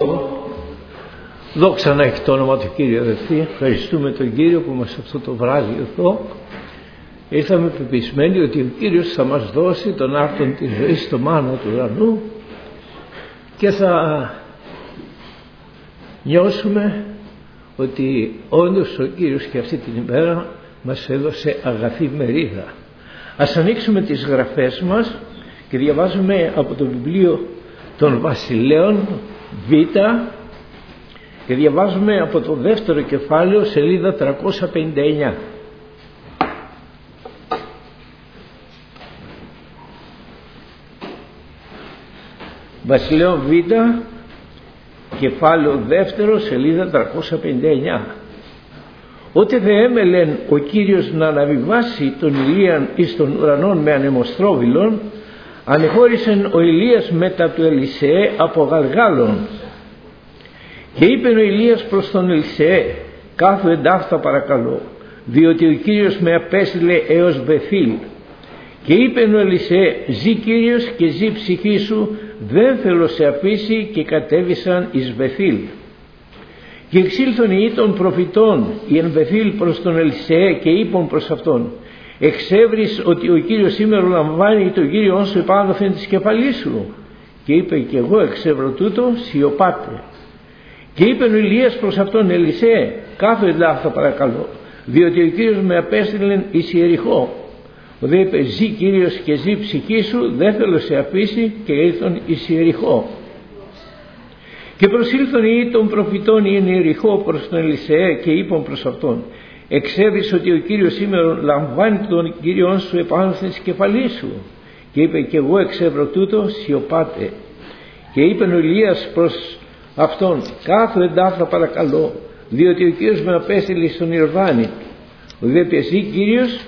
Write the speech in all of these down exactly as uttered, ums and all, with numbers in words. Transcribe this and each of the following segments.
Δόξα να έχει το όνομα του Κύριου, αδελφοί. Ευχαριστούμε τον Κύριο που μας αυτό το βράδυ εδώ ήρθαμε πεπισμένοι ότι ο Κύριος θα μας δώσει τον άρτον της ζωής στο μάνα του ουρανού και θα νιώσουμε ότι όντως ο Κύριος και αυτή την ημέρα μας έδωσε αγαθή μερίδα. Ας ανοίξουμε τις γραφές μας και διαβάζουμε από το βιβλίο των Βασιλέων Β και διαβάζουμε από το δεύτερο κεφάλαιο, σελίδα τριακόσια πενήντα εννιά. Βασιλέων Β, κεφάλαιο δεύτερο, σελίδα τριακόσια πενήντα εννιά. Ότε δε έμελεν ο Κύριος να αναβιβάσει τον Ηλίαν εις των ουρανών με ανεμοστρόβιλον, ανεχώρησεν ο Ηλίας μετά του Ελισεέ από Γαλγάλων. Και είπε ο Ηλίας προς τον Ελισεέ, κάθου εντάφτα παρακαλώ, διότι ο Κύριος με απέστειλε έως Βεθήλ. Και είπε ο Ελισεέ, ζει Κύριος και ζει ψυχή σου, δεν θέλω σε αφήσει, και κατέβησαν εις Βεθήλ. Και εξήλθον οι των προφητών οι εν Βεθήλ προς τον Ελισεέ και είπαν προς αυτόν, εξεύρεις ότι ο Κύριος σήμερα λαμβάνει τον Κύριον σου επάνωθεν της κεφαλής σου. Και είπε, και εγώ εξεύρω τούτο, σιωπάτε. Και είπε ο Ηλίας προς αυτόν, Ελισεέ, κάθου εντάφτα παρακαλώ, διότι ο Κύριος με απέστειλεν εις Ιεριχώ. Ο δε είπε, ζει Κύριος και ζει ψυχή σου, δεν θέλω σε αφήσει, και ήρθον εις Ιεριχώ. Και προσήλθον οι των προφητών οι εν Ιεριχώ προς τον Ελισεέ και είπαν προς αυτόν, εξέβεις ότι ο Κύριος σήμερα λαμβάνει τον Κύριον σου επάνω της κεφαλής σου. Και είπε, και εγώ εξεύρω τούτο, σιωπάτε. Και είπε ο Ηλίας προς αυτόν, κάθου εντάφτα παρακαλώ, διότι ο Κύριος με απέστειλε στον Ιορδάνη. Ο δε είπε, ζει Κύριος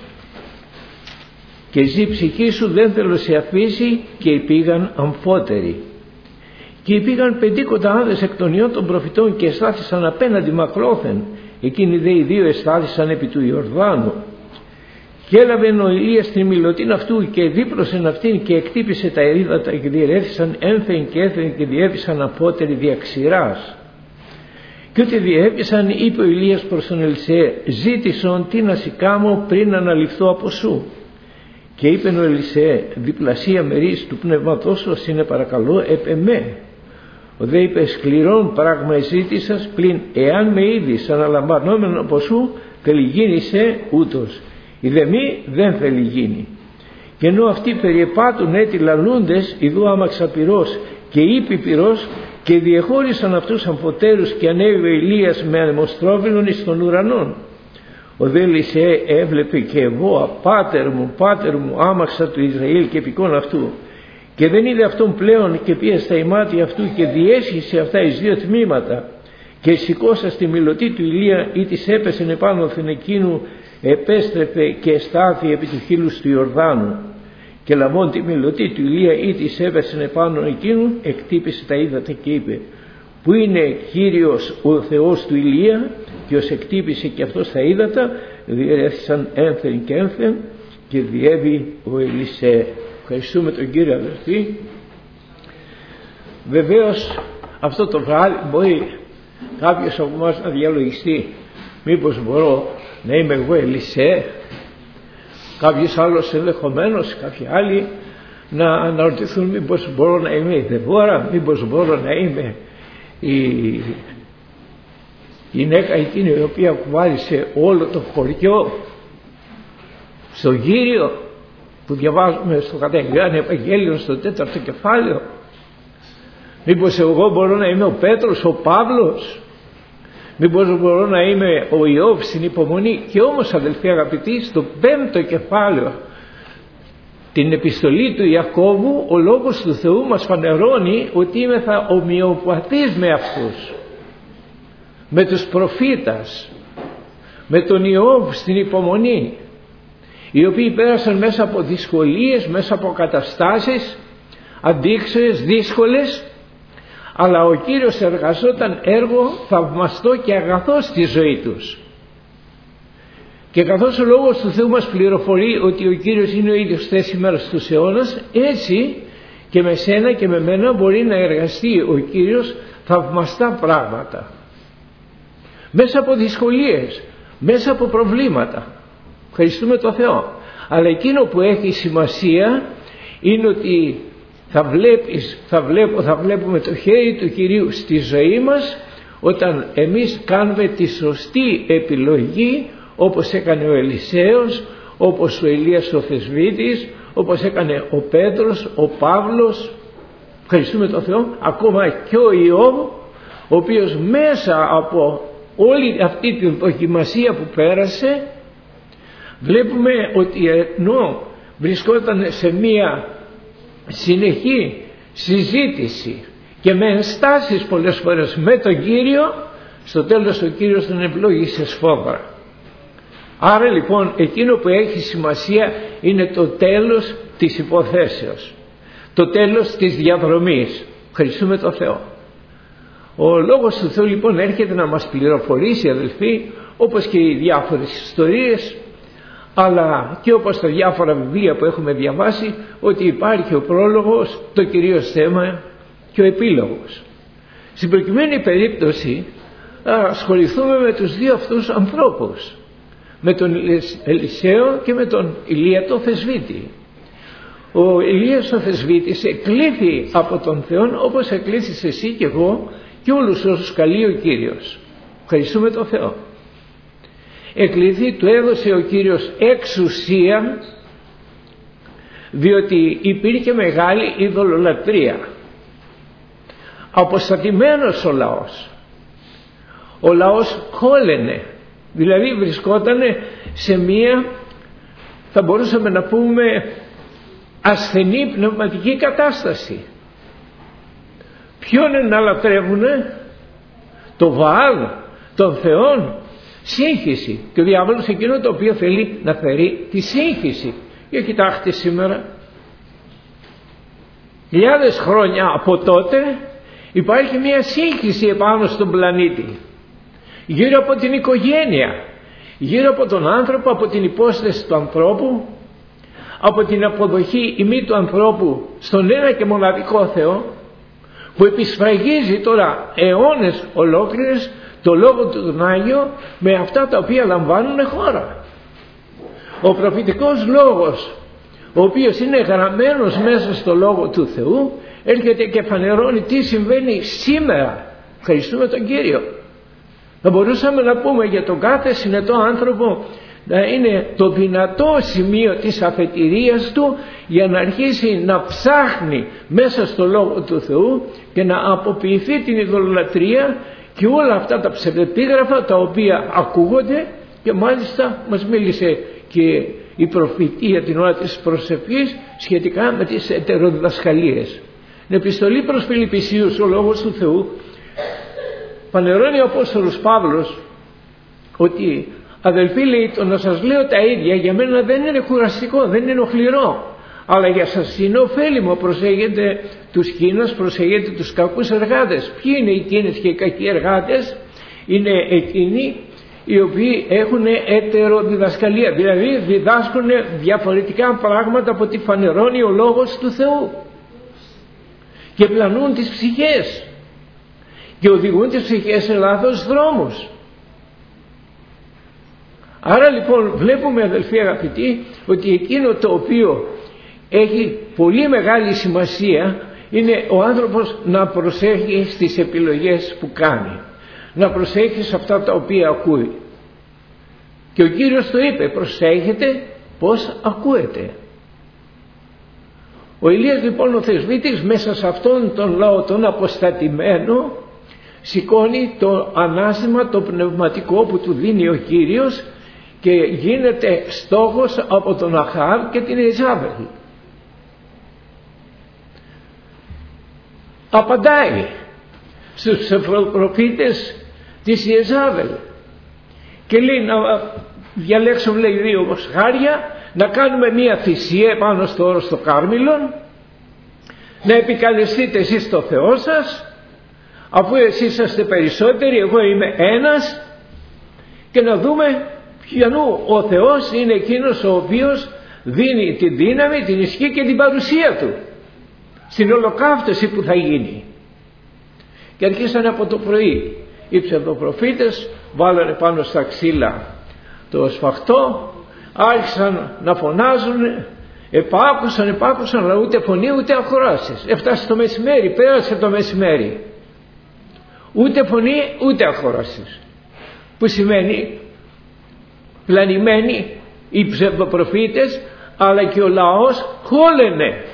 και ζει ψυχή σου, δεν θέλω σε αφήσει, και πήγαν αμφότεροι. Και πήγαν πεντήκοντα άνδρες εκ των ιών των προφητών και εστάθησαν απέναντι μακρόθεν. Εκείνοι δε οι δύο εστάθησαν επί του Ιορδάνου. Και έλαβε ο Ηλίας την μιλωτήν αυτού και δίπλωσεν αυτήν και εκτύπησε τα ερίδατα και διερέθησαν ένθεν και έθεν και διέβησαν απότεροι διαξηράς. Και ότι διέβησαν, είπε ο Ηλίας προς τον Ελισεέ, ζήτησον τι να σηκάμω πριν αναλυφθώ από σου. Και είπε ο Ελισεέ, διπλασία μερίς του πνεύματός σου είναι παρακαλώ επ' εμέ. Ο δε είπε, σκληρόν πράγμα εζήτησας, πλην εάν με είδεις αναλαμβανόμενο από σου, θέλει γίνει σε ούτως. Η δε μη δεν θέλει γίνει. Και ενώ αυτοί περιεπάτουν έτη λαλούντες, ιδού άμαξα πυρός και είπε πυρός, και διεχώρισαν αυτούς αμφωτέρους, και ανέβη ο Ηλίας με ανεμοστρόβιλον εις των ουρανών. Ο δε Ελισεέ έβλεπε και εγώ, πάτερ μου, πάτερ μου, άμαξα του Ισραήλ και επικών αυτού. Και δεν είδε αυτόν πλέον, και πήγε στα ημάτια αυτού και διέσχισε αυτά εις δύο τμήματα. Και σηκώσα στη μιλωτή του Ηλία, ή της έπεσεν επάνωθεν εκείνου, επέστρεφε και εστάθη επί του χείλους του Ιορδάνου. Και λαμβών τη μιλωτή του Ηλία, ή της έπεσεν επάνω εκείνου, εκτύπησε τα ύδατα και είπε, πού είναι Κύριος ο Θεός του Ηλία? Και ως εκτύπησε και αυτός τα ύδατα, διέρθησαν ένθεν και ένθεν, και διέβη ο Ελισεέ. Ευχαριστούμε τον Κύριο, αδελφοί. Βεβαίως αυτό το βράδυ μπορεί κάποιος από εμάς να διαλογιστεί, μήπως μπορώ να είμαι εγώ Ελισεέ? Κάποιος άλλος ενδεχομένως, κάποιοι άλλοι να αναρωτηθούν, μήπως μπορώ να είμαι η Δεβόρα, μήπως μπορώ να είμαι η γυναίκα εκείνη η οποία κουβάλισε όλο το χωριό στον Κύριο, που διαβάζουμε στο Καταγγελιάνο Ευαγγέλιο στο τέταρτο κεφάλαιο. Μήπως εγώ μπορώ να είμαι ο Πέτρος, ο Παύλος? Μήπως μπορώ να είμαι ο Ιώβ στην υπομονή? Και όμως, αδελφοί αγαπητοί, στο πέμπτο κεφάλαιο, την επιστολή του Ιακώβου, ο λόγος του Θεού μας φανερώνει ότι είμαι θα ομοιοπαθής με αυτούς, με τους προφήτας, με τον Ιώβ στην υπομονή, οι οποίοι πέρασαν μέσα από δυσκολίες, μέσα από καταστάσεις αντίξωες, δύσκολες, αλλά ο Κύριος εργαζόταν έργο θαυμαστό και αγαθό στη ζωή τους. Και καθώς ο λόγος του Θεού μας πληροφορεί ότι ο Κύριος είναι ο ίδιος χθες, σήμερα, στους αιώνας, έτσι και με σένα και με μένα μπορεί να εργαστεί ο Κύριος θαυμαστά πράγματα, μέσα από δυσκολίες, μέσα από προβλήματα. Ευχαριστούμε τον Θεό. Αλλά εκείνο που έχει σημασία είναι ότι θα, βλέπεις, θα, βλέπω, θα βλέπουμε το χέρι του Κυρίου στη ζωή μας όταν εμείς κάνουμε τη σωστή επιλογή, όπως έκανε ο Ελισέος, όπως ο Ηλίας ο Θεσβήτης, όπως έκανε ο Πέτρος, ο Παύλος. Ευχαριστούμε τον Θεό. Ακόμα και ο Ιώβ, ο οποίος μέσα από όλη αυτή την δοκιμασία που πέρασε, βλέπουμε ότι ενώ βρισκόταν σε μία συνεχή συζήτηση και με ενστάσεις πολλές φορές με τον Κύριο, στο τέλος ο Κύριος τον ευλόγησε σφόδρα. Άρα λοιπόν εκείνο που έχει σημασία είναι το τέλος της υποθέσεως, το τέλος της διαδρομής. Ευχαριστούμε τον Θεό. Ο Λόγος του Θεού λοιπόν έρχεται να μας πληροφορήσει, αδελφοί, όπως και οι διάφορες ιστορίες, αλλά και όπως τα διάφορα βιβλία που έχουμε διαβάσει, ότι υπάρχει ο πρόλογος, το κυρίως θέμα και ο επίλογος. Στην προκειμένη περίπτωση ασχοληθούμε με τους δύο αυτούς ανθρώπους, με τον Ελισαίο και με τον Ηλία τον Θεσβήτη. Ο Ηλίας ο Θεσβήτης εκλήθη από τον Θεό όπως εκλήθησε εσύ και εγώ και όλους όσους καλεί ο Κύριος. Ευχαριστούμε τον Θεό. Εκλήθη, του έδωσε ο Κύριος εξουσία, διότι υπήρχε μεγάλη ειδωλολατρία. Αποστατημένος ο λαός. Ο λαός χόλαινε, δηλαδή βρισκόταν σε μία, θα μπορούσαμε να πούμε, ασθενή πνευματική κατάσταση. Ποιον να λατρεύουνε? Το Βαάλ, τον Θεόν? Σύγχυση. Και ο διάβολος εκείνο το οποίο θέλει να φέρει τη σύγχυση. Για κοιτάξτε σήμερα, χιλιάδες χρόνια από τότε υπάρχει μια σύγχυση επάνω στον πλανήτη, γύρω από την οικογένεια, γύρω από τον άνθρωπο, από την υπόσταση του ανθρώπου, από την αποδοχή ημί του ανθρώπου στον ένα και μοναδικό Θεό, που επισφραγίζει τώρα αιώνες ολόκληρες το λόγο του τον Άγιο με αυτά τα οποία λαμβάνουν χώρα. Ο προφητικός λόγος, ο οποίος είναι γραμμένος μέσα στο λόγο του Θεού, έρχεται και φανερώνει τι συμβαίνει σήμερα. Ευχαριστούμε τον Κύριο. Θα μπορούσαμε να πούμε για τον κάθε συνετό άνθρωπο να είναι το δυνατό σημείο της αφετηρίας του για να αρχίσει να ψάχνει μέσα στο λόγο του Θεού και να αποποιηθεί την ειδωλολατρία και όλα αυτά τα ψευδεπίγραφα τα οποία ακούγονται. Και μάλιστα μας μίλησε και η προφητεία την ώρα της προσευχής σχετικά με τις ετεροδιδασκαλίες. Στην επιστολή προς Φιλιππισίους ο λόγος του Θεού φανερώνει ο Απόστολος Παύλος ότι, αδελφοί, λέει, το να σας λέω τα ίδια για μένα δεν είναι κουραστικό, δεν είναι οχληρό, αλλά για σας είναι ωφέλιμο. Προσέχετε τους κίνας, προσέχετε τους κακούς εργάτες. Ποιοι είναι οι κίνες και οι κακοί εργάτες? Είναι εκείνοι οι οποίοι έχουν ετεροδιδασκαλία, δηλαδή διδάσκουν διαφορετικά πράγματα από ό,τι φανερώνει ο λόγος του Θεού και πλανούν τις ψυχές και οδηγούν τις ψυχές σε λάθος δρόμους. Άρα λοιπόν βλέπουμε, αδελφοί αγαπητοί, ότι εκείνο το οποίο έχει πολύ μεγάλη σημασία είναι ο άνθρωπος να προσέχει στις επιλογές που κάνει, να προσέχει σε αυτά τα οποία ακούει. Και ο Κύριος το είπε, προσέχετε πως ακούετε. Ο Ηλίας λοιπόν ο Θεσβήτης μέσα σε αυτόν τον λαό τον αποστατημένο σηκώνει το ανάστημα το πνευματικό που του δίνει ο Κύριος και γίνεται στόχος από τον Αχάβ και την Ιεζάβελ. Απαντάει στους ψευδοπροφήτες της Ιεζάβελ και λέει να διαλέξουν, λέει, δύο μοσχάρια, να κάνουμε μία θυσία πάνω στο όρος στο Κάρμιλον, να επικαλεστείτε εσείς το Θεό σας, αφού εσείς είσαστε περισσότεροι, εγώ είμαι ένας, και να δούμε ποιανού ο Θεός είναι εκείνος ο οποίος δίνει τη δύναμη, την ισχύ και την παρουσία του στην ολοκαύτωση που θα γίνει. Και αρχίσανε από το πρωί. Οι ψευδοπροφήτες βάλανε πάνω στα ξύλα το σφαχτό, άρχισαν να φωνάζουν, επάκουσαν, επάκουσαν, αλλά ούτε φωνή ούτε ακροάσεις. Έφτασε το μεσημέρι, πέρασε το μεσημέρι. Ούτε φωνή ούτε ακροάσεις. Που σημαίνει πλανημένοι οι ψευδοπροφήτες, αλλά και ο λαός χόλαινε.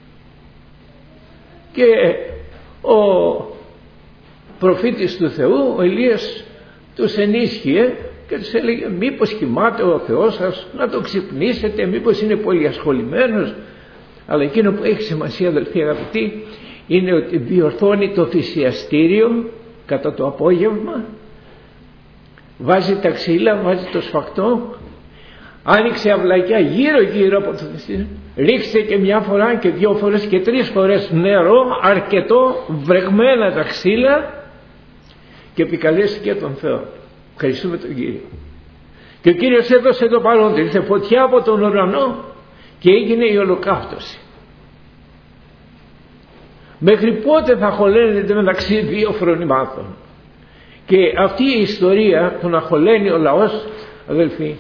Και ο προφήτης του Θεού, ο Ηλίας, τους ενίσχυε και τους έλεγε μήπως κοιμάται ο Θεός σας, να το ξυπνήσετε, μήπως είναι πολύ ασχολημένος. Αλλά εκείνο που έχει σημασία, αδελφοί αγαπητοί, είναι ότι διορθώνει το θυσιαστήριο κατά το απόγευμα, βάζει τα ξύλα, βάζει το σφαχτό, άνοιξε αυλακιά γύρω γύρω από το θυσιαστήριο, ρίξτε και μια φορά και δύο φορές και τρεις φορές νερό αρκετό, βρεγμένα τα ξύλα, και επικαλέστηκε τον Θεό. Ευχαριστούμε τον Κύριο. Και ο Κύριος έδωσε το παρόν, ήρθε φωτιά από τον ουρανό και έγινε η ολοκαύτωση. Μέχρι πότε θα χωλένεται μεταξύ δύο φρονημάτων? Και αυτή η ιστορία του να χωλαίνει ο λαός, αδελφοί,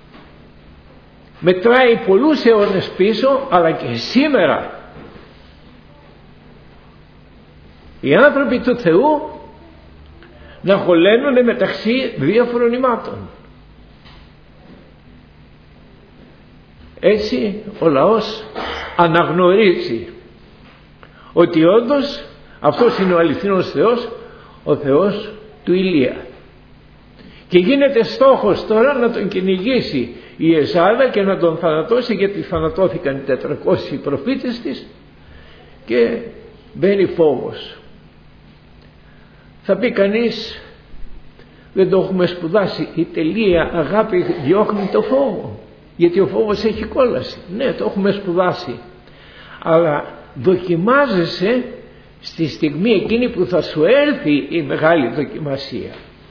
μετράει πολλούς αιώνες πίσω, αλλά και σήμερα οι άνθρωποι του Θεού να χωλαίνουν μεταξύ δύο φρονημάτων. Έτσι ο λαός αναγνωρίζει ότι όντως αυτός είναι ο αληθινός Θεός, ο Θεός του Ηλία. Και γίνεται στόχος τώρα να τον κυνηγήσει η Εσάδα και να τον θανατώσει, γιατί θανατώθηκαν οι τετρακόσιοι προφήτες της, και μπαίνει φόβος. Θα πει κανείς, δεν το έχουμε σπουδάσει? Η τελεία αγάπη διώχνει το φόβο, γιατί ο φόβος έχει κόλαση. Ναι, το έχουμε σπουδάσει, αλλά δοκιμάζεσαι στη στιγμή εκείνη που θα σου έρθει η μεγάλη δοκιμασία.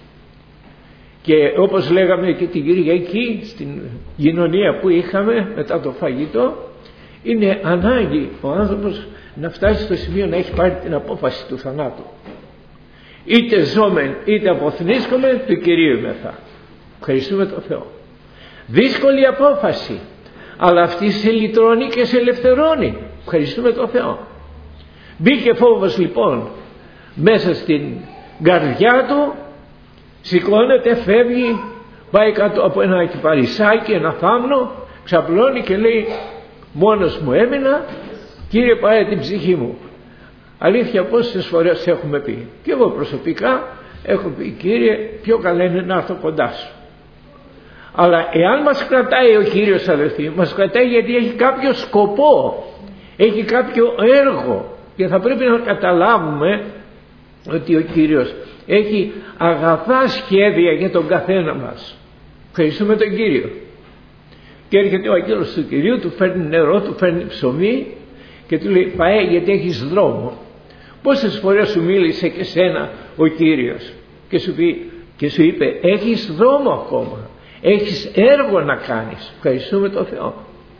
Και όπως λέγαμε και την Κυριακή στην κοινωνία που είχαμε μετά το φαγητό, είναι ανάγκη ο άνθρωπος να φτάσει στο σημείο να έχει πάρει την απόφαση του θανάτου. Είτε ζώμεν είτε αποθνίσκομεν, του Κυρίου μεθά. Ευχαριστούμε τον Θεό. Δύσκολη απόφαση, αλλά αυτή σε λυτρώνει και σε ελευθερώνει. Ευχαριστούμε τον Θεό. Μπήκε φόβος λοιπόν μέσα στην καρδιά του, σηκώνεται, φεύγει, πάει κάτω από ένα κυπαρισάκι, ένα θάμνο, ξαπλώνει και λέει, μόνος μου έμεινα, Κύριε πάρε την ψυχή μου. Αλήθεια, πόσες φορές έχουμε πει, και εγώ προσωπικά έχω πει, Κύριε, πιο καλά είναι να έρθω κοντά σου. Αλλά εάν μας κρατάει ο Κύριος, αδελφοί, μας κρατάει γιατί έχει κάποιο σκοπό, έχει κάποιο έργο, και θα πρέπει να καταλάβουμε ότι ο Κύριος έχει αγαθά σχέδια για τον καθένα μας. Ευχαριστούμε τον Κύριο. Και έρχεται ο αγγέλος του Κυρίου, του φέρνει νερό, του φέρνει ψωμί και του λέει, Παέ, γιατί έχεις δρόμο. Πόσες φορές σου μίλησε και σένα ο Κύριος και σου, πει, και σου είπε, έχεις δρόμο ακόμα, έχεις έργο να κάνεις. Ευχαριστούμε τον Θεό.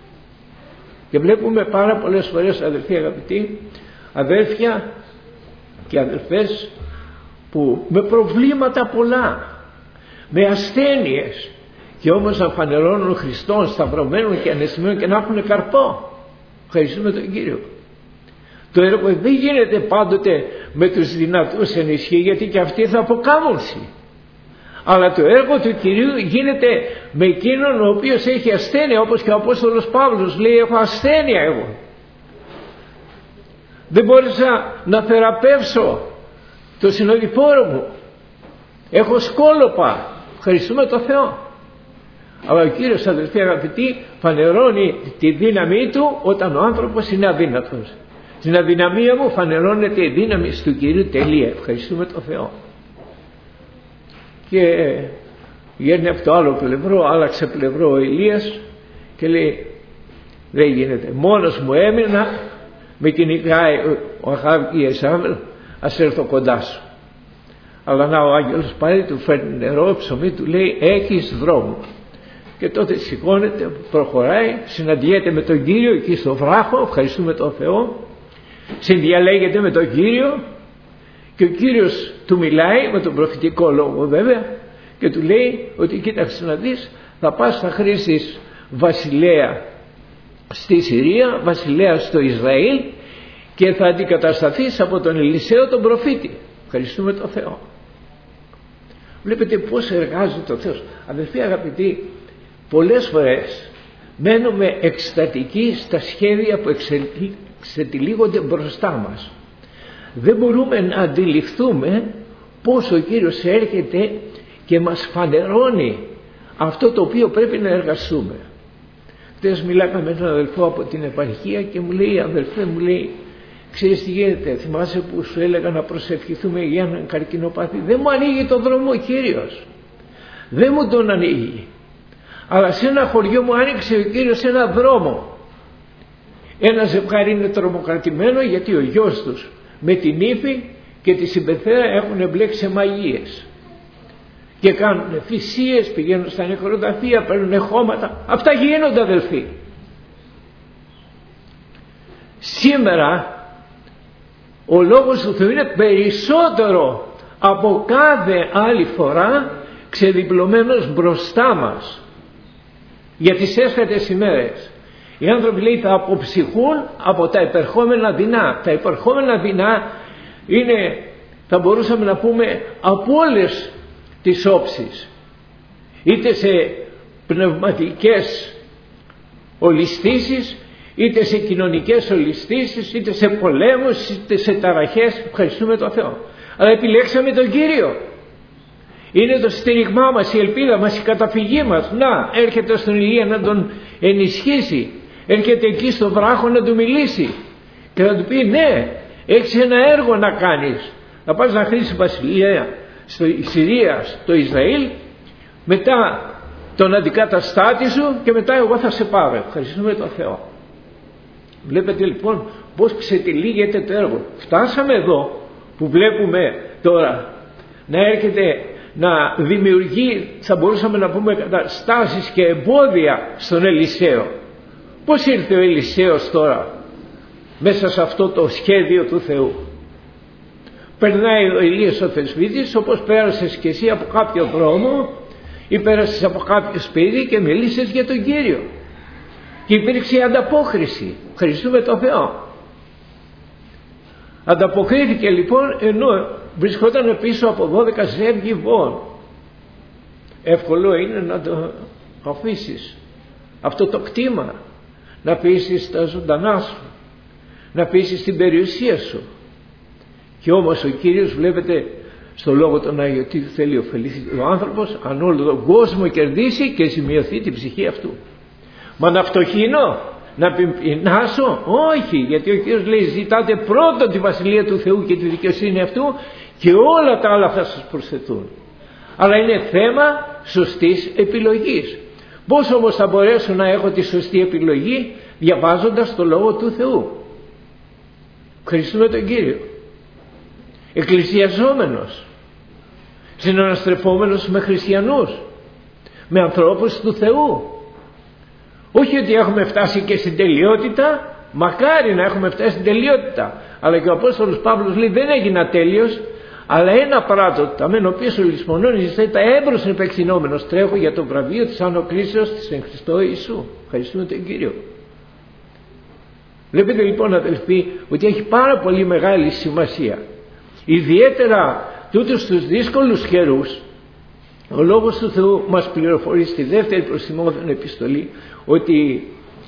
Και βλέπουμε πάρα πολλές φορές, αδελφοί αγαπητοί, αδέλφια και αδελφές, που με προβλήματα πολλά, με ασθένειες, και όμως να φανερώνουν Χριστόν σταυρωμένων και ανεσμένων και να έχουν καρπό. Ευχαριστούμε τον Κύριο. Το έργο δεν γίνεται πάντοτε με τους δυνατούς ενισχύει, γιατί και αυτοί θα αποκάμωση. Αλλά το έργο του Κυρίου γίνεται με εκείνον ο οποίος έχει ασθένεια, όπως και ο Απόστολος Παύλος λέει, έχω ασθένεια εγώ. Δεν μπόρεσα να θεραπεύσω το συνοδοιπόρο μου, έχω σκόλοπα. Ευχαριστούμε τον Θεό. Αλλά ο Κύριος, αδελφοί αγαπητοί, φανερώνει τη δύναμή του όταν ο άνθρωπος είναι αδύνατος. Στην αδυναμία μου φανερώνεται η δύναμη του Κυρίου, τελεία. Ευχαριστούμε τον Θεό. Και βγαίνει από το άλλο πλευρό, άλλαξε πλευρό ο Ηλίας και λέει, δεν γίνεται, μόνος μου έμεινα, με κυνηγάει ο Αχάβ η Εσάβ, ας έρθω κοντά σου. Αλλά να, ο άγγελος πάλι του φέρνει νερό, ψωμί, του λέει, έχεις δρόμο. Και τότε σηκώνεται, προχωράει, συναντιέται με τον Κύριο εκεί στο βράχο, ευχαριστούμε τον Θεό, συνδιαλέγεται με τον Κύριο, Και ο Κύριος του μιλάει με τον προφητικό λόγο βέβαια και του λέει ότι κοίταξε να δεις, θα πας θα χρήσεις βασιλέα στη Συρία, βασιλέα στο Ισραήλ και θα αντικατασταθείς από τον Ελισαίο τον προφήτη. Ευχαριστούμε τον Θεό. Βλέπετε πώς εργάζεται ο Θεός. Αδελφοί αγαπητοί, πολλές φορές μένουμε εκστατικοί στα σχέδια που εξετυλίγονται μπροστά μας. Δεν μπορούμε να αντιληφθούμε πώς ο Κύριος έρχεται και μας φανερώνει αυτό το οποίο πρέπει να εργαστούμε. Χθες μιλάγαμε με έναν αδελφό από την επαρχία και μου λέει, αδελφέ μου λέει, ξέρεις τι γίνεται, θυμάσαι που σου έλεγα να προσευχηθούμε για έναν καρκινοπάθη? Δεν μου ανοίγει τον δρόμο ο Κύριος, δεν μου τον ανοίγει, αλλά σε ένα χωριό μου άνοιξε ο Κύριος ένα δρόμο. Ένα ζευγάρι είναι τρομοκρατημένο γιατί ο γιος τους με την ύφη και τη συμπεθέρα έχουν εμπλέξει σε μαγείες και κάνουν θυσίες, πηγαίνουν στα νεκροταφεία, παίρνουν χώματα. Αυτά γίνονται αδελφοί. Σήμερα ο λόγος του Θεού είναι περισσότερο από κάθε άλλη φορά ξεδιπλωμένος μπροστά μας για τις έσχατες ημέρες. Οι άνθρωποι λέει θα αποψυχούν από τα υπερχόμενα δεινά. Τα υπερχόμενα δεινά είναι, θα μπορούσαμε να πούμε, από όλες τις όψεις, είτε σε πνευματικές ολισθήσεις, είτε σε κοινωνικές ολισθήσεις, είτε σε πολέμους, είτε σε ταραχές. Ευχαριστούμε τον Θεό, αλλά επιλέξαμε τον Κύριο. Είναι το στήριγμά μας, η ελπίδα μας, η καταφυγή μας. Να, έρχεται στον Ηλία να τον ενισχύσει, έρχεται εκεί στο βράχο να του μιλήσει και να του πει ναι, έχεις ένα έργο να κάνεις, να πας να χρήσεις βασιλεία στο Συρία, στο Ισραήλ, μετά τον αντικαταστάτη σου και μετά εγώ θα σε πάρω. Ευχαριστούμε τον Θεό. Βλέπετε λοιπόν πως ξετυλίγεται το έργο. Φτάσαμε εδώ που βλέπουμε τώρα να έρχεται να δημιουργεί, θα μπορούσαμε να πούμε, καταστάσεις και εμπόδια στον Ελισαίο. Πώς ήρθε ο Ελισαίος τώρα μέσα σε αυτό το σχέδιο του Θεού? Περνάει ο Ηλίας ο Θεσβήτης, όπως πέρασες και εσύ από κάποιο δρόμο ή πέρασες από κάποιο σπίτι και μίλησες για τον Κύριο και υπήρξε ανταπόκριση. Ευχαριστούμε τον Θεό. Ανταποκρίθηκε λοιπόν, ενώ βρισκόταν πίσω από δώδεκα ζεύγη βόν. Εύκολο είναι να το αφήσεις αυτό το κτήμα, να πείσεις τα ζωντανά σου, να πείσεις την περιουσία σου. Και όμως ο Κύριος, βλέπετε στο λόγο των Άγιων, τι θέλει ωφελήσει ο άνθρωπος αν όλο τον κόσμο κερδίσει και ζημιωθεί την ψυχή αυτού? Μα να φτωχύνω, να πεινάσω? Όχι, γιατί ο Κύριος λέει ζητάτε πρώτον τη βασιλεία του Θεού και τη δικαιοσύνη αυτού και όλα τα άλλα θα σας προσθεθούν. Αλλά είναι θέμα σωστής επιλογής. Πώς όμως θα μπορέσω να έχω τη σωστή επιλογή? Διαβάζοντας το Λόγο του Θεού. Ευχαριστούμε τον Κύριο. Εκκλησιαζόμενος, συναναστρεφόμενος με χριστιανούς, με ανθρώπους του Θεού. Όχι ότι έχουμε φτάσει και στην τελειότητα, μακάρι να έχουμε φτάσει στην τελειότητα, αλλά και ο Απόστολος Παύλος λέει δεν έγινα τέλειος, αλλά ένα πράττω, τα μένω πίσω λησμονών, ζητάει τα έμπροσθεν επεκτηνόμενος, τρέχω για το βραβείο της ανοκρίσεως της εν Χριστώ Ιησού. Ευχαριστούμε τον Κύριο. Βλέπετε λοιπόν αδελφοί ότι έχει πάρα πολύ μεγάλη σημασία, ιδιαίτερα τούτους τους δύσκολους καιρούς. Ο Λόγος του Θεού μας πληροφορεί στη δεύτερη προς Τιμόθεον επιστολή ότι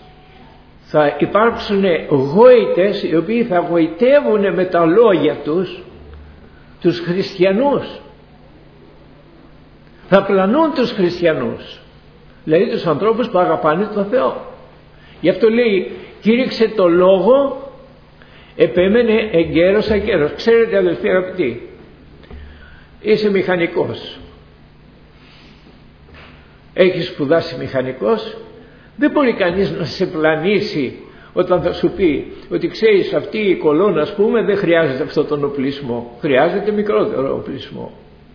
θα υπάρξουν γόητες οι οποίοι θα γοητεύουν με τα λόγια τους τους χριστιανούς, θα πλανούν τους χριστιανούς, δηλαδή τους ανθρώπους που αγαπάνε τον Θεό. Γι' αυτό λέει κήρυξε το λόγο, επέμενε εγκαίρος ακέρος. Ξέρετε αδελφοί αγαπητοί, είσαι μηχανικός, έχεις σπουδάσει μηχανικός, δεν μπορεί κανείς να σε πλανήσει όταν θα σου πει ότι ξέρεις αυτή η κολόνα ας πούμε δεν χρειάζεται αυτό τον οπλισμό, χρειάζεται μικρότερο οπλισμό.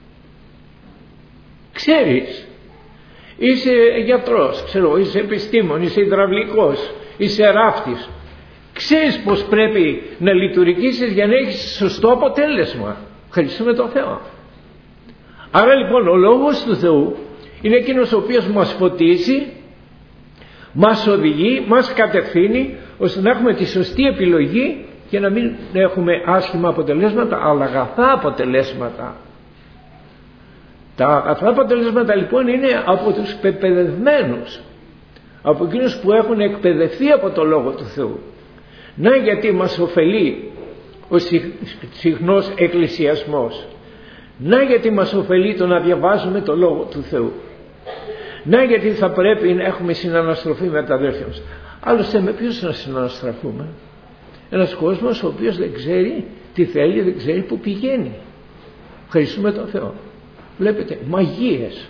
Ξέρεις, είσαι γιατρός, ξέρω, είσαι επιστήμον, είσαι υδραυλικός, είσαι ράφτης, ξέρεις πως πρέπει να λειτουργήσεις για να έχεις σωστό αποτέλεσμα. Ευχαριστούμε τον Θεό. Άρα λοιπόν ο Λόγος του Θεού είναι εκείνος ο οποίος μας φωτίζει, μας οδηγεί, μας κατευθύνει ώστε να έχουμε τη σωστή επιλογή και να μην έχουμε άσχημα αποτελέσματα αλλά αγαθά αποτελέσματα. Τα αγαθά αποτελέσματα λοιπόν είναι από τους πεπαιδευμένους, από εκείνους που έχουν εκπαιδευτεί από το Λόγο του Θεού. Να γιατί μας ωφελεί ο συχνός εκκλησιασμός. Να γιατί μας ωφελεί το να διαβάζουμε το Λόγο του Θεού. Να γιατί θα πρέπει να έχουμε συναναστροφή με τα αδέρφια μας. Άλλωστε με ποιους να συναναστραφούμε? Ένας κόσμος ο οποίος δεν ξέρει τι θέλει, δεν ξέρει που πηγαίνει. Ευχαριστούμε τον Θεό. Βλέπετε, μαγείες,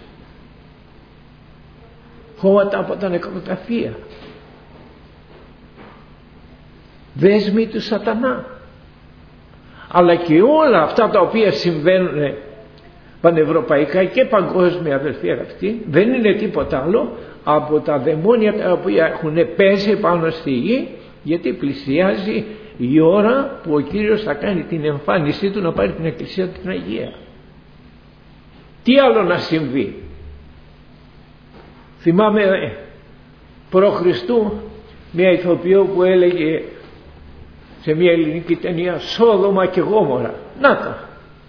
χώματα από τα νεκροταφεία, δέσμοι του σατανά, αλλά και όλα αυτά τα οποία συμβαίνουν πανευρωπαϊκά και παγκόσμια, αδελφοί αγαπητοί, δεν είναι τίποτα άλλο από τα δαιμόνια τα οποία έχουν πέσει πάνω στη γη, γιατί πλησιάζει η ώρα που ο Κύριος θα κάνει την εμφάνισή του να πάρει την Εκκλησία του την Αγία. Τι άλλο να συμβεί? Θυμάμαι προ Χριστού μια ηθοποιό που έλεγε σε μια ελληνική ταινία Σόδομα και Γόμορα. Να τα.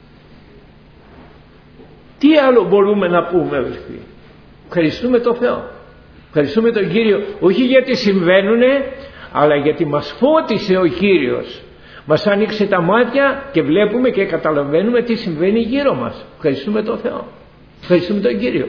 Τι άλλο μπορούμε να πούμε, αδελφοί? Ευχαριστούμε τον Θεό. Ευχαριστούμε τον Κύριο, όχι γιατί συμβαίνουνε, αλλά γιατί μας φώτισε ο Κύριος. Μας άνοιξε τα μάτια και βλέπουμε και καταλαβαίνουμε τι συμβαίνει γύρω μας. Ευχαριστούμε τον Θεό. Ευχαριστούμε τον Κύριο.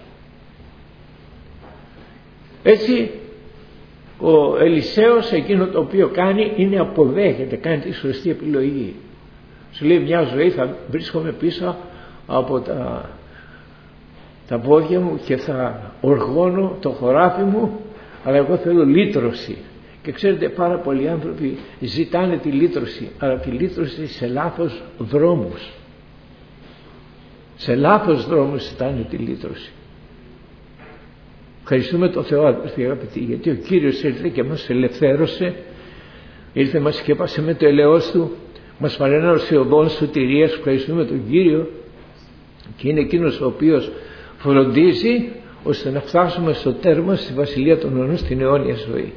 Έτσι ο Ελισέος εκείνο το οποίο κάνει είναι αποδέχεται, κάνει τη σωστή επιλογή. Σου λέει μια ζωή θα βρίσκομαι πίσω από τα, τα πόδια μου και θα οργώνω το χωράφι μου, αλλά εγώ θέλω λύτρωση. Και ξέρετε, πάρα πολλοί άνθρωποι ζητάνε τη λύτρωση, αλλά τη λύτρωση σε λάθος δρόμους. Σε λάθος δρόμους ζητάνε τη λύτρωση. Ευχαριστούμε τον Θεό, αγαπητοί, γιατί ο Κύριος ήρθε και μας ελευθέρωσε, ήρθε, μας σκέπασε με το ελαιός Του, μας παρέναρσε οδόν σωτηρίας. Ευχαριστούμε τον Κύριο, και είναι εκείνος ο οποίος φροντίζει ώστε να φτάσουμε στο τέρμα στη Βασιλεία των Ουρανών, στην αιώνια ζωή.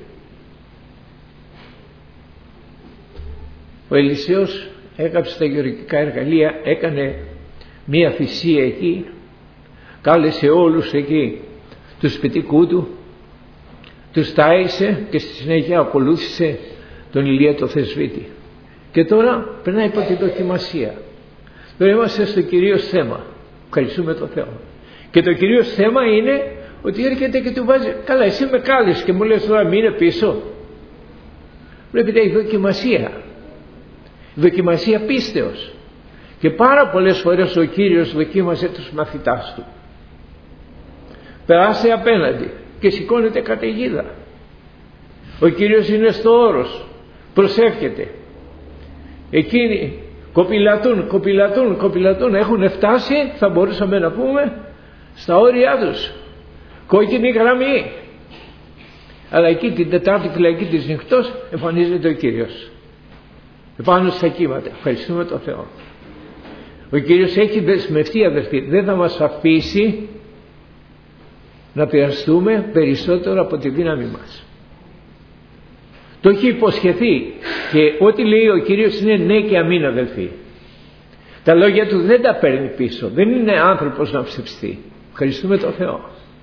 Ο Ελισέος έκαψε τα γεωργικά εργαλεία, έκανε μία θυσία εκεί, κάλεσε όλους εκεί του σπιτικού του, τους τάισε και στη συνέχεια ακολούθησε τον Ηλία το Θεσβήτη. Και τώρα περνάει από τη δοκιμασία. Τώρα είμαστε στο κυρίως θέμα. Ευχαριστούμε τον Θεό. Και το κυρίως θέμα είναι ότι έρχεται και του βάζει, καλά εσύ με κάλεσες και μου λες τώρα μείνε πίσω. Βλέπετε, η δοκιμασία. Η δοκιμασία πίστεως. Και πάρα πολλές φορές ο Κύριος δοκίμασε τους μαθητάς του. Περάστε απέναντι και σηκώνεται καταιγίδα. Ο Κύριος είναι στο όρος, προσεύχεται. Εκείνοι κοπηλατούν, κοπηλατούν, κοπηλατούν, έχουν φτάσει, θα μπορούσαμε να πούμε, στα όρια τους. Κόκκινη γραμμή. Αλλά εκεί την τετάρτη φυλακή της νυχτός εμφανίζεται ο Κύριος. Επάνω στα κύματα. Ευχαριστούμε τον Θεό. Ο Κύριος έχει δεσμευτεί, αδερφοί, δεν θα μας αφήσει να πειραστούμε περισσότερο από τη δύναμη μας. Το έχει υποσχεθεί και ό,τι λέει ο Κύριος είναι ναι και αμήν, αδελφοί. Τα λόγια του δεν τα παίρνει πίσω, δεν είναι άνθρωπος να ψευστεί. Ευχαριστούμε τον Θεό.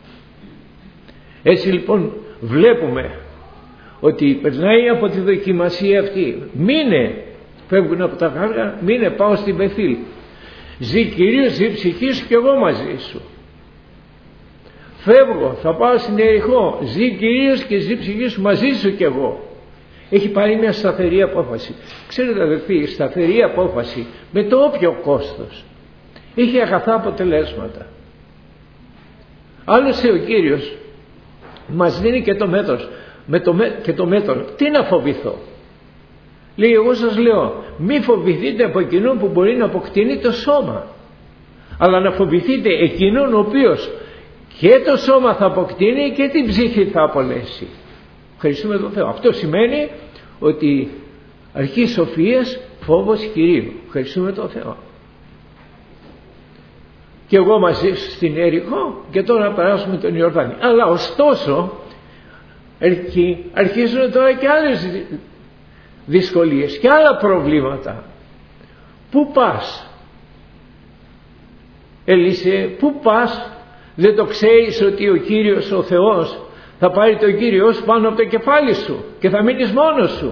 Έτσι λοιπόν βλέπουμε ότι περνάει από τη δοκιμασία αυτή. Μείνε, φεύγουν από τα γάργα, μείνε, πάω στην Βεθήλ. Ζει Κυρίως, ζει ψυχή σου και εγώ μαζί σου. Φεύγω, θα πάω στην Ιεριχώ. Ζει Κυρίως και ζει ψυχή σου μαζί σου και εγώ. Έχει πάρει μια σταθερή απόφαση. Ξέρετε, αδελφοί, η σταθερή απόφαση με το όποιο κόστος έχει αγαθά αποτελέσματα. Άλλωστε ο Κύριος μας δίνει και το μέτρο, με το, και το μέτρο. Τι να φοβηθώ? Λέει, εγώ σας λέω, μη φοβηθείτε από εκείνον που μπορεί να αποκτήνει το σώμα, αλλά να φοβηθείτε εκείνον ο οποίος και το σώμα θα αποκτήνει και την ψυχή θα απολέσει. Ευχαριστούμε τον Θεό. Αυτό σημαίνει ότι αρχή σοφίας, φόβος Κυρίου. Ευχαριστούμε τον Θεό. και εγώ μαζί σου στην Ιερικό και τώρα να περάσουμε τον Ιορδάνη. Αλλά ωστόσο αρχίζουν τώρα και άλλες δυσκολίες και άλλα προβλήματα. Πού πας Ελίσσε, πού πας? Δεν το ξέρεις ότι ο Κύριος ο Θεός θα πάρει τον Κύριο σου πάνω από το κεφάλι σου και θα μείνεις μόνος σου?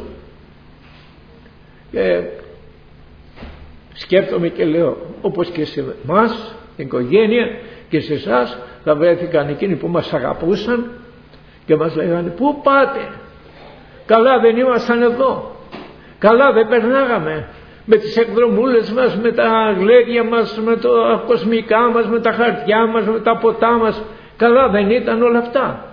Και σκέφτομαι και λέω, όπως και σε εμάς, την οικογένεια, και σε εσάς θα βρέθηκαν εκείνοι που μας αγαπούσαν και μας λέγανε, πού πάτε? Καλά δεν ήμασταν εδώ, καλά δεν περνάγαμε με τις εκδρομούλες μας, με τα γλέρια μας, με τα κοσμικά μας, με τα χαρτιά μας, με τα ποτά μας, καλά δεν ήταν όλα αυτά?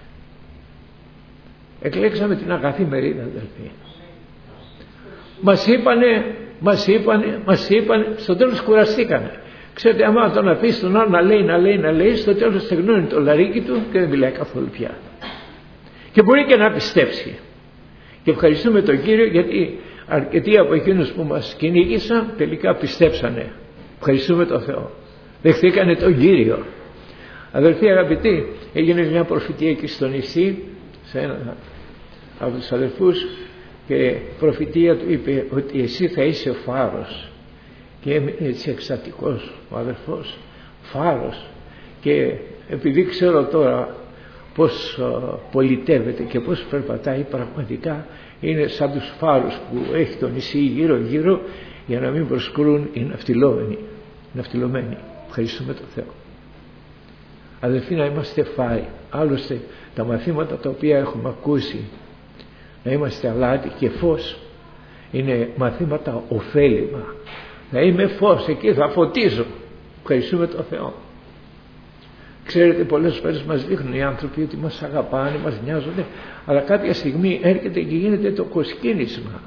Εκλέξαμε την αγαθή μερίδα, αδελφοί. Μας είπανε, μας είπανε, μας είπανε, στο τέλος κουραστήκανε. Ξέρετε, άμα τον αφήσει τον άλλο να λέει, να λέει, να λέει, στο τέλος στεγνώνει το λαρίκι του και δεν μιλάει καθόλου πια. Και μπορεί και να πιστέψει. Και ευχαριστούμε τον Κύριο, γιατί αρκετοί από εκείνους που μας κυνήγησαν τελικά πιστέψανε. Ευχαριστούμε τον Θεό. Δεχθήκανε τον Κύριο. Αδελφοί αγαπητοί, έγινε μια προφητεία εκεί στο νησί, σε έναν από τους αδελφούς, και η προφητεία του είπε ότι εσύ θα είσαι ο φάρος. Και έμεινε έτσι εξατικός ο αδελφός, φάρος. Και επειδή ξέρω τώρα πώς πολιτεύεται και πώς περπατάει, πραγματικά είναι σαν τους φάρους που έχει το νησί γύρω γύρω για να μην προσκρούν οι ναυτιλόμενοι, ναυτιλωμένοι. Ευχαριστούμε τον Θεό. Αδελφοί, να είμαστε φάροι. Άλλωστε τα μαθήματα τα οποία έχουμε ακούσει, να είμαστε αλάτι και φως, είναι μαθήματα ωφέλιμα. Να είμαι φως, εκεί θα φωτίζω. Ευχαριστούμε τον Θεό. Ξέρετε, πολλές φορές μας δείχνουν οι άνθρωποι ότι μας αγαπάνε, μας νοιάζονται, αλλά κάποια στιγμή έρχεται και γίνεται το κοσκίνησμα,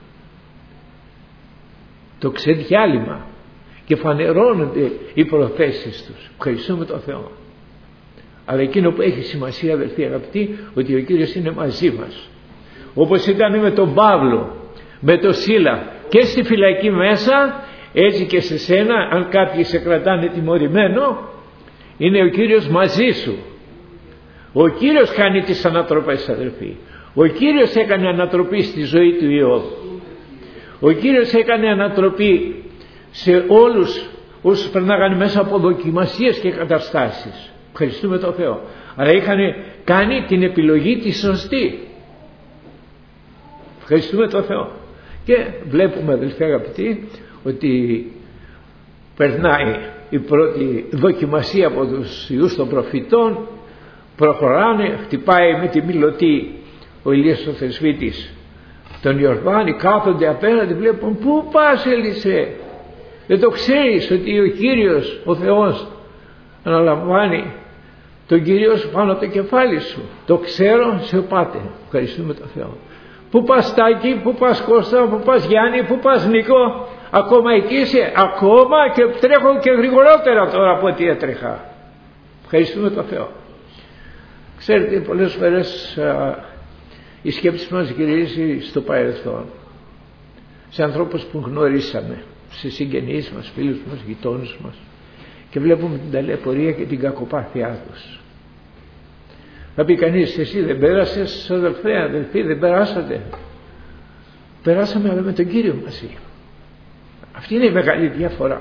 το ξεδιάλειμμα, και φανερώνονται οι προθέσεις τους. Ευχαριστούμε τον Θεό. Αλλά εκείνο που έχει σημασία, αδελφοί αγαπητοί, ότι ο Κύριος είναι μαζί μας. Όπως ήταν με τον Παύλο, με τον Σίλα και στη φυλακή μέσα, έτσι και σε σένα, αν κάποιοι σε κρατάνε τιμωρημένο, είναι ο Κύριος μαζί σου. Ο Κύριος κάνει τις ανατροπές, αδελφοί. Ο Κύριος έκανε ανατροπή στη ζωή του Ιώβ. Ο Κύριος έκανε ανατροπή σε όλους όσους περνάγανε μέσα από δοκιμασίες και καταστάσεις. Ευχαριστούμε τον Θεό. Αλλά είχαν κάνει την επιλογή τη σωστή. Ευχαριστούμε τον Θεό. Και βλέπουμε, αδελφοί αγαπητοί, ότι περνάει η πρώτη δοκιμασία από τους ιούς των προφητών, προχωράνε, χτυπάει με τη μιλωτή ο Ηλίας ο Θεσβήτης τον Ιορδάνη, κάθονται απέναντι, βλέπουν, πού πας Ελισέ? Δεν το ξέρεις ότι ο Κύριος ο Θεός αναλαμβάνει τον Κύριο σου πάνω από το κεφάλι σου? Το ξέρω, σε πάτε. Ευχαριστούμε τον Θεό. Πού πας Τάκη, πού πας Κώστα, πού πας Γιάννη, πού πας Νίκο? Ακόμα εκεί είσαι? Ακόμα, και τρέχω και γρηγορότερα τώρα από ό,τι έτρεχα. Ευχαριστούμε τον Θεό. Ξέρετε, πολλές φορές α, η σκέψη μας γυρίζει στο παρελθόν, σε ανθρώπους που γνωρίσαμε, σε συγγενείς μας, φίλους μας, γειτόνους μας, και βλέπουμε την ταλαιπωρία και την κακοπάθειά τους. Θα πει κανείς, εσύ δεν πέρασες, αδελφέ, αδελφοί, δεν περάσατε? Περάσαμε, αλλά με τον Κύριο μαζί. Αυτή είναι η μεγάλη διαφορά.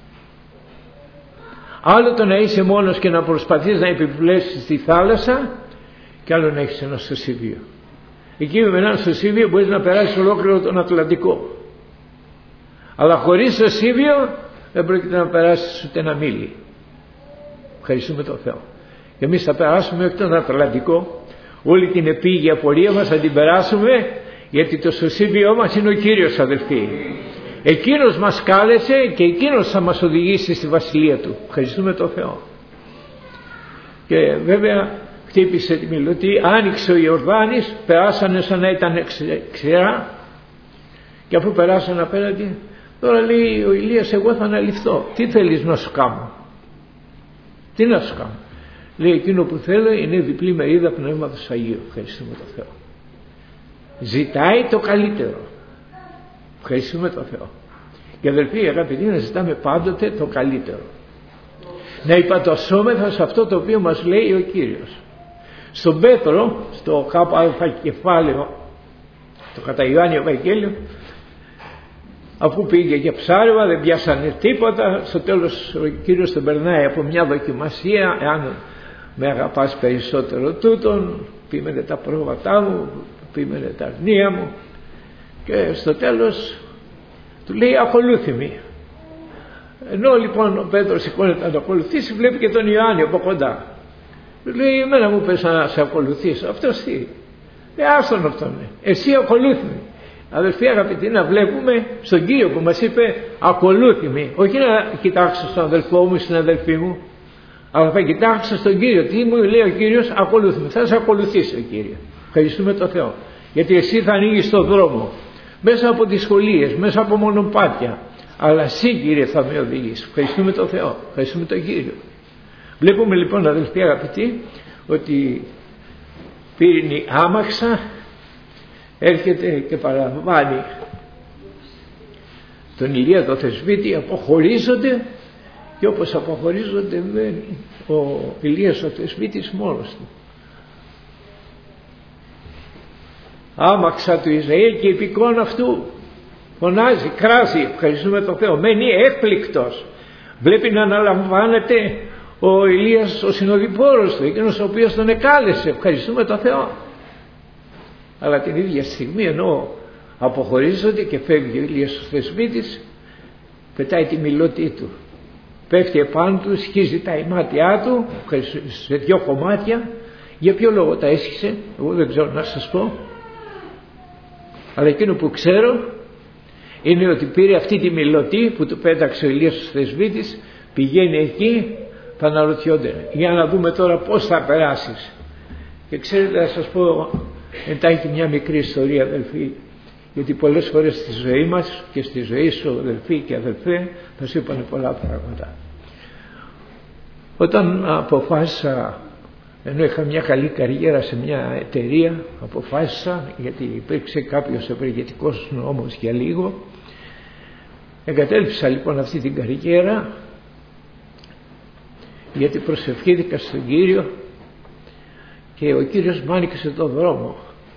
Άλλο το να είσαι μόνος και να προσπαθείς να επιπλέσεις στη θάλασσα, και άλλο να έχεις ένα σωσίβιο. Εκεί με ένα σωσίβιο μπορείς να περάσεις ολόκληρο τον Ατλαντικό, αλλά χωρίς σωσίβιο δεν πρόκειται να περάσεις ούτε ένα μίλι. Ευχαριστούμε τον Θεό. Και εμείς θα περάσουμε όχι τον Ατλαντικό, όλη την επίγεια πορεία μας θα την περάσουμε, γιατί το σωσίβιό μας είναι ο Κύριος, αδελφοί. Εκείνος μας κάλεσε και εκείνος θα μας οδηγήσει στη βασιλεία του. Ευχαριστούμε τον Θεό. Και βέβαια χτύπησε τη μιλωτή, άνοιξε ο Ιορδάνης, περάσανε σαν να ήταν ξερά, και αφού περάσανε απέναντι, τώρα λέει ο Ηλίας, εγώ θα αναλυφθώ. Τι θέλεις να σου κάνω? Τι να σου κάνω? Λέει, εκείνο που θέλω είναι διπλή μερίδα Πνεύματος Αγίου. Ευχαριστούμε τον Θεό. Ζητάει το καλύτερο. Ευχαριστούμε τον Θεό. Και αδελφοί αγαπητοί, να ζητάμε πάντοτε το καλύτερο. να υπατασσόμεθα σε αυτό το οποίο μας λέει ο Κύριος. Στον Πέτρο, στο ΚΑ κεφάλαιο, το κατά Ιωάννη Ευαγγέλιο, αφού πήγε και ψάρευα, δεν πιάσανε τίποτα, στο τέλος ο Κύριος τον περνάει από μια δοκιμασία, εάν με αγαπάς περισσότερο τούτον, πείμενε τα πρόβατά μου, πείμενε τα αρνία μου, και στο τέλος του λέει ακολούθη με. Ενώ λοιπόν ο Πέτρος σηκώνεται να το ακολουθήσει, βλέπει και τον Ιωάννη από κοντά. Του λέει, εμένα μου πες να σε ακολουθήσω. Αυτός τι? Ε, άστον αυτόν. Εσύ ακολούθη με. Αδελφοί αγαπητοί, να βλέπουμε στον Κύριο που μας είπε ακολούθη με. Όχι να κοιτάξω στον αδελφό μου, στην αδελφή μου, αλλά θα κοιτάξω στον Κύριο. Τι μου λέει ο Κύριος? Ακολούθη με. Θα σε ακολουθήσει ο Κύριος. Ευχαριστούμε τον Θεό. Γιατί εσύ θα ανοίγεις τον δρόμο μέσα από τις σχολίες, μέσα από μονοπάτια. Αλλά εσύ, Κύριε, θα με οδηγείς. Ευχαριστούμε τον Θεό. Ευχαριστούμε τον Κύριο. Βλέπουμε λοιπόν, αδελφοί αγαπητοί, ότι πύρινη άμαξα έρχεται και παραλαμβάνει τον Ηλία το θεσβήτη, αποχωρίζονται, και όπως αποχωρίζονται μένει ο Ηλίας ο θεσβήτης μόνος του. Άμαξα του Ισραήλ και υπηκόν αυτού. Φωνάζει, κράζει, ευχαριστούμε τον Θεό, μένει έπληκτος. Βλέπει να αναλαμβάνεται ο Ηλίας ο συνοδοιπόρος του, εκείνος ο οποίος τον εκάλεσε, ευχαριστούμε τον Θεό. Αλλά την ίδια στιγμή, ενώ αποχωρίζονται και φεύγει ο Ηλίας ο θεσβήτης, πετάει τη μιλωτή του, πέφτει επάνω του, σκίζει τα ημάτια του σε δυο κομμάτια. Για ποιο λόγο τα έσχισε? Εγώ δεν ξέρω να σας πω, αλλά εκείνο που ξέρω είναι ότι πήρε αυτή τη μιλωτή που του πέταξε ο Ηλίας ο θεσβήτης, πηγαίνει εκεί, θα αναρωτιόνται, για να δούμε τώρα πώς θα περάσεις. Και ξέρετε, να σας πω εντάχει μια μικρή ιστορία, αδελφοί, γιατί πολλές φορές στη ζωή μας και στη ζωή σου, αδελφοί και αδελφέ, θα σου είπανε πολλά πράγματα. Όταν αποφάσισα, ενώ είχα μια καλή καριέρα σε μια εταιρεία, αποφάσισα, γιατί υπήρξε κάποιος ευεργετικός νόμος για λίγο, εγκατέλειψα λοιπόν αυτή την καριέρα, γιατί προσευχήθηκα στον Κύριο και ο Κύριος μου άνοιξε τον δρόμο.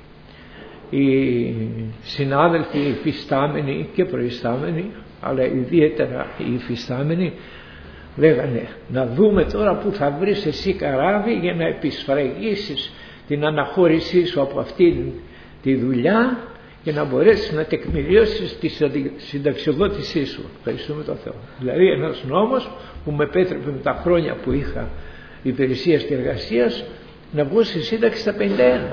Οι συνάδελφοι, οι υφιστάμενοι και προϊστάμενοι, αλλά ιδιαίτερα οι υφιστάμενοι, λέγανε, να δούμε τώρα που θα βρεις εσύ καράβι για να επισφραγίσεις την αναχώρησή σου από αυτή τη δουλειά και να μπορέσεις να τεκμηριώσεις τη συνταξιοδότησή σου. Ευχαριστούμε τον Θεό. Δηλαδή ένας νόμος που με επέτρεπε με τα χρόνια που είχα υπηρεσίας και εργασίας να βγω στη σύνταξη στα πενήντα ένα.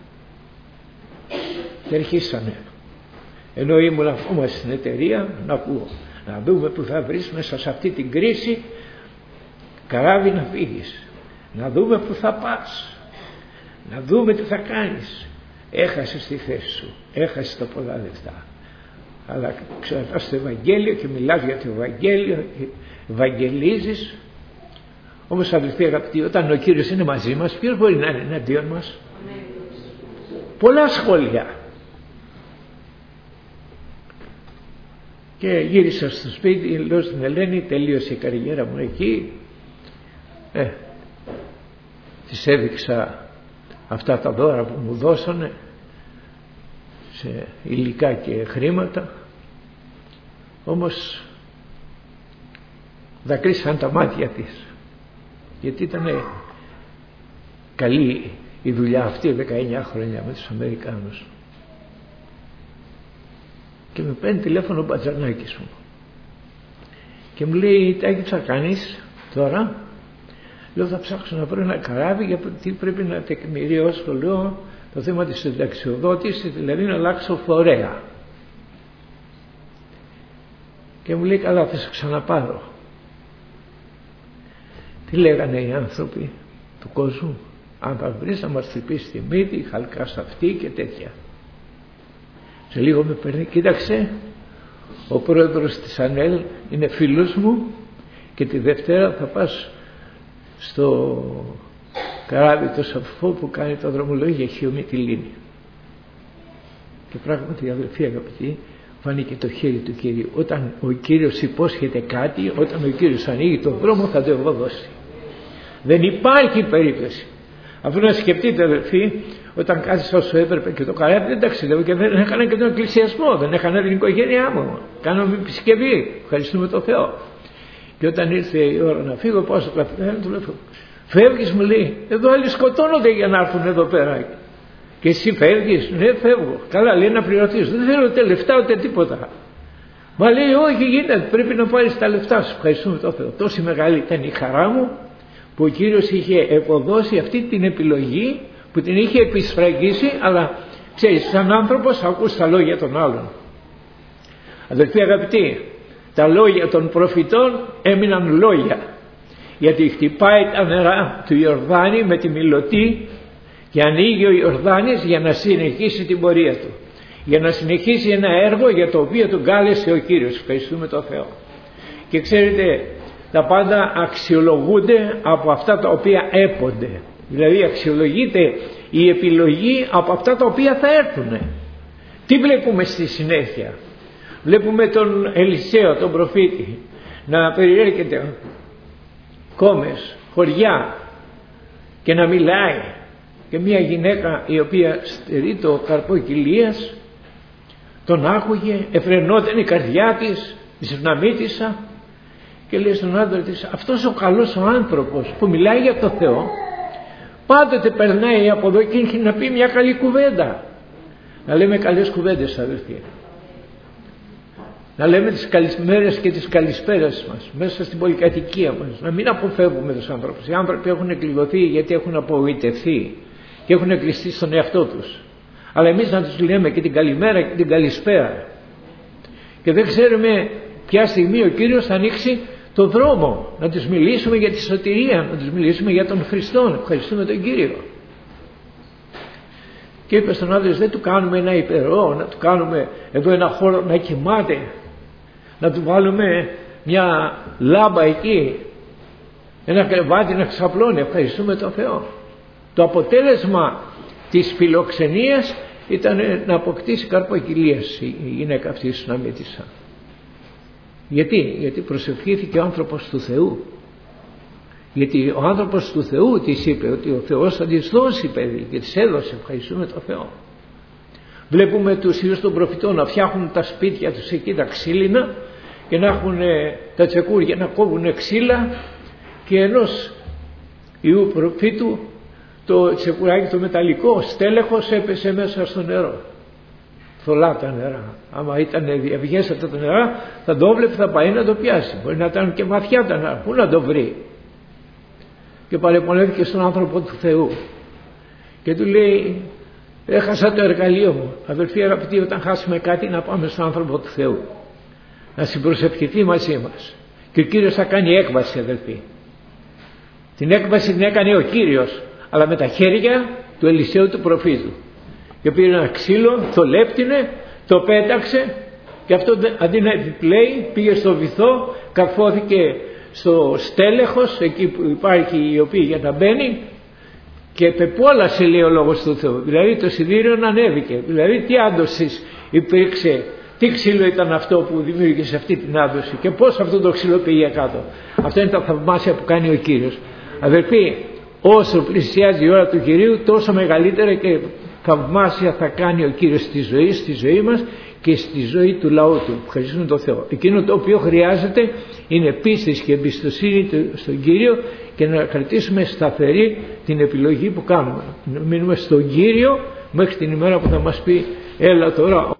Και αρχίσανε, ενώ ήμουν ακόμα στην εταιρεία, να ακούω, να δούμε που θα βρεις μέσα σε αυτή την κρίση καράβι να φύγεις, να δούμε που θα πας, να δούμε τι θα κάνεις. Έχασες τη θέση σου, έχασες τα πολλά λεφτά, αλλά ξαναπάς στο Ευαγγέλιο και μιλάς για το Ευαγγέλιο και ευαγγελίζεις. Όμως αδελφοί αγαπητοί, όταν ο Κύριος είναι μαζί μας, ποιος μπορεί να είναι εναντίον μας? Πολλά σχόλια. Και γύρισα στο σπίτι, λέω στην Ελένη, τελείωσε η καριέρα μου εκεί, ε, της έδειξα αυτά τα δώρα που μου δώσανε σε υλικά και χρήματα, όμως δακρύσαν τα μάτια της, γιατί ήταν καλή η δουλειά αυτή δεκαεννιά χρόνια με τους Αμερικάνους. Και με παίρνει τηλέφωνο ο μπατζανάκης μου και μου λέει, Τάκη, τι θα κάνεις τώρα? Λέω, θα ψάξω να βρω ένα καράβι, γιατί πρέπει να τεκμηριώσω, λέω, το θέμα της συνταξιοδότησης, δηλαδή να αλλάξω φορέα. Και μου λέει, καλά, θα σε ξαναπάρω. Τι λέγανε οι άνθρωποι του κόσμου? Αν θα βρεις να μας χτυπήσει τη μύτη, χαλκά σε αυτή και τέτοια. Σε λίγο με παίρνει, κοίταξε, ο πρόεδρος της ΑΝΕΛ είναι φίλος μου και τη Δευτέρα θα πας στο καράβι το Σαφό που κάνει το δρομολόγιο για Χιωμητυλίνη. Και πράγματι, αδελφοί αγαπητοί, φάνηκε το χέρι του Κυρίου. Όταν ο Κύριος υπόσχεται κάτι, όταν ο Κύριος ανοίγει τον δρόμο, θα το ευωδώσει. Δεν υπάρχει περίπτωση. Αφού να σκεφτείτε, αδελφοί, όταν κάθισα όσο έπρεπε και το καλά, δεν ταξιδεύω και δεν έκανα και τον εκκλησιασμό, δεν έκανα την οικογένειά μου. Κάναμε επισκευή. Ευχαριστούμε τον Θεό. Και όταν ήρθε η ώρα να φύγω, πάω στο καφέ, του λέω: φεύγεις, μου λέει, εδώ άλλοι σκοτώνονται για να έρθουν εδώ πέρα. Και εσύ φεύγεις? Ναι, φεύγω. Καλά, λέει, να πληρωθείς. Δεν θέλω ούτε λεφτά ούτε τίποτα. Μα λέει, όχι, γίνεται, πρέπει να πάρεις τα λεφτά σου. Ευχαριστούμε τον Θεό. Τόση μεγάλη ήταν η χαρά μου που ο Κύριος είχε εποδώσει αυτή την επιλογή, που την είχε επισφραγίσει, αλλά ξέρεις, σαν άνθρωπος ακούς τα λόγια των άλλων. Αδελφοί αγαπητοί, τα λόγια των προφητών έμειναν λόγια, γιατί χτυπάει τα νερά του Ιορδάνη με τη μιλωτή και ανοίγει ο Ιορδάνης για να συνεχίσει την πορεία του, για να συνεχίσει ένα έργο για το οποίο τον κάλεσε ο Κύριος. Ευχαριστούμε τον Θεό. Και ξέρετε, τα πάντα αξιολογούνται από αυτά τα οποία έπονται. Δηλαδή αξιολογείται η επιλογή από αυτά τα οποία θα έρθουν. Τι βλέπουμε στη συνέχεια? Βλέπουμε τον Ελισαίο, τον προφήτη, να περιέρχεται κόμες, χωριά και να μιλάει, και μια γυναίκα η οποία στερεί το καρπό κοιλίας τον άκουγε, εφρενόταν η καρδιά της, ισχναμίτισσα, και λέει στον άντρα της: αυτός ο καλός ο άνθρωπος που μιλάει για το Θεό πάντοτε περνάει από εδώ και έχει να πει μια καλή κουβέντα. Να λέμε καλές κουβέντες, αδελφοί, να λέμε τις καλημέρες και τις καλησπέρες μας μέσα στην πολυκατοικία μας, να μην αποφεύγουμε τους άνθρωπους. Οι άνθρωποι έχουν κλειδωθεί γιατί έχουν απογοητευθεί και έχουν κλειστεί στον εαυτό τους, αλλά εμείς να τους λέμε και την καλημέρα και την καλησπέρα. Και δεν ξέρουμε ποια στιγμή ο Κύριος θα ανοίξει το δρόμο, να τους μιλήσουμε για τη σωτηρία, να τους μιλήσουμε για τον Χριστό. Ευχαριστούμε τον Κύριο. Και είπε στον άντρα: δεν του κάνουμε ένα υπερό, να του κάνουμε εδώ ένα χώρο να κοιμάται, να του βάλουμε μια λάμπα εκεί, ένα κρεβάτι να ξαπλώνει. Ευχαριστούμε τον Θεό. Το αποτέλεσμα της φιλοξενίας ήταν να αποκτήσει καρπό κοιλίας η γυναίκα αυτή η Σουναμίτισσα. Γιατί? Γιατί προσευχήθηκε ο άνθρωπος του Θεού. Γιατί ο άνθρωπος του Θεού της είπε ότι ο Θεός θα της δώσει παιδί, και της έδωσε. Ευχαριστούμε τον Θεό. Βλέπουμε τους ιούς των προφητών να φτιάχνουν τα σπίτια τους εκεί τα ξύλινα και να έχουν τα τσεκούρια να κόβουν ξύλα, και ενός ιού προφήτου το τσεκουράκι το μεταλλικό στέλεχος έπεσε μέσα στο νερό. Θολά τα νερά. Άμα ήταν ευγέστα τα νερά θα το βλέπει, θα πάει να το πιάσει. Μπορεί να ήταν και βαθιά τα νερά. Πού να το βρει? Και παρεπονέθηκε στον άνθρωπο του Θεού και του λέει: έχασα το εργαλείο μου. Αδελφοί αγαπητοί, όταν χάσουμε κάτι να πάμε στον άνθρωπο του Θεού να συμπροσευχηθεί μαζί μας, και ο Κύριος θα κάνει έκβαση, αδελφοί. Την έκβαση την έκανε ο Κύριος, αλλά με τα χέρια του Ελισαίου του προφήτου. Και πήρε ένα ξύλο, το λέπτινε, το πέταξε, και αυτό αντί να επιπλέει πήγε στο βυθό, καρφώθηκε στο στέλεχος εκεί που υπάρχει η οποία για να μπαίνει, και πεπόλασε, λέει ο λόγος του Θεού. Δηλαδή το σιδήριο ανέβηκε. Δηλαδή τι άντωσης υπήρξε, τι ξύλο ήταν αυτό που δημιούργησε αυτή την άντωση, και πώς αυτό το ξύλο πήγε κάτω. Αυτά είναι τα θαυμάσια που κάνει ο Κύριος. Αδελφοί, όσο πλησιάζει η ώρα του Κυρίου, τόσο μεγαλύτερα και θαυμάσια θα κάνει ο Κύριος στη ζωή, στη ζωή μας και στη ζωή του λαού του. Ευχαριστούμε τον Θεό. Εκείνο το οποίο χρειάζεται είναι πίστη και εμπιστοσύνη στον Κύριο, και να κρατήσουμε σταθερή την επιλογή που κάνουμε. Να μείνουμε στον Κύριο μέχρι την ημέρα που θα μας πει: έλα τώρα.